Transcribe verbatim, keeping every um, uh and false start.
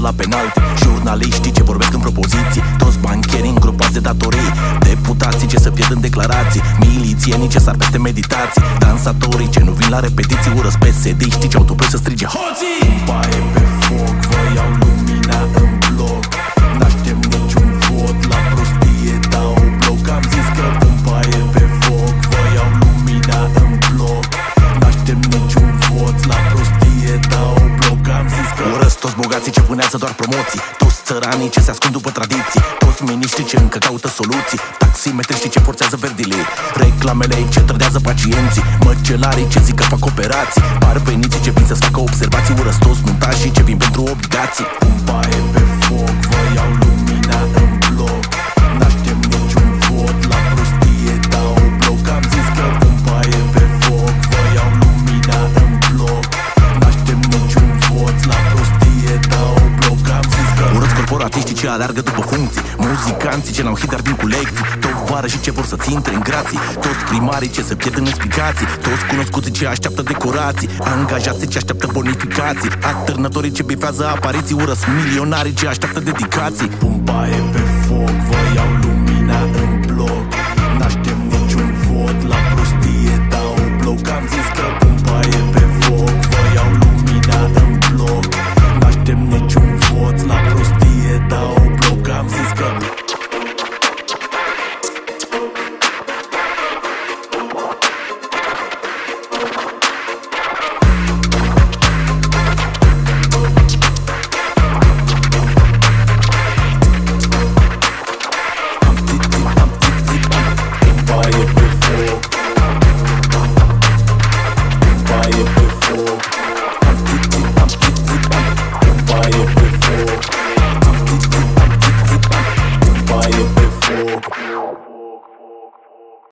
la penalti, jurnaliștii ce vorbesc în propoziții, toți bancherii îngropați de datorii, deputații ce se pierd în declarații, milițienii ce sar peste meditații, dansatorii ce nu vin la repetiții, urăsc pe sediștii ce au tupeu să strige hoții! Pumpa e pe foc, vă iau lumina în bloc, n-aștept niciun vot la prostie, dau bloc. Am zis că pumpa e pe foc, vă iau lumina în bloc, n-aștept niciun vot la prostie, dau bloc. Am zis că urăsc toți bogații ce vânează doar promoții, toți țăranii ce se ascund după tradiții, toți miniștrii ce încă caută soluții, taximetriștii ce forțează verdile, reclamele ce trădează pacienții, măcelarii ce zic că fac operații, parveniții ce vin să-ți facă observații, urăsc toți muntașii ce vin pentru obligații. Pumpa e pe foc, vă iau lumina în bloc, n-aștept niciun vot la prostie, dau bloc. Am zis că pumpa e pe foc, vă iau lumina în bloc, n-aștept niciun vot la prostie, dau bloc. Am zis că urăsc corporatiștii ce aleargă după funcții, muzicanții ce n-au hit dar vin cu lecții, tovarășii ce vor să-ți intre în grații, toți primarii ce se pierd în explicații, toți cunoscuții ce așteaptă decorații, angajații ce așteaptă bonificații, alternatorii ce bifează apariții, urăsc milionarii ce așteaptă dedicații. Pumpa e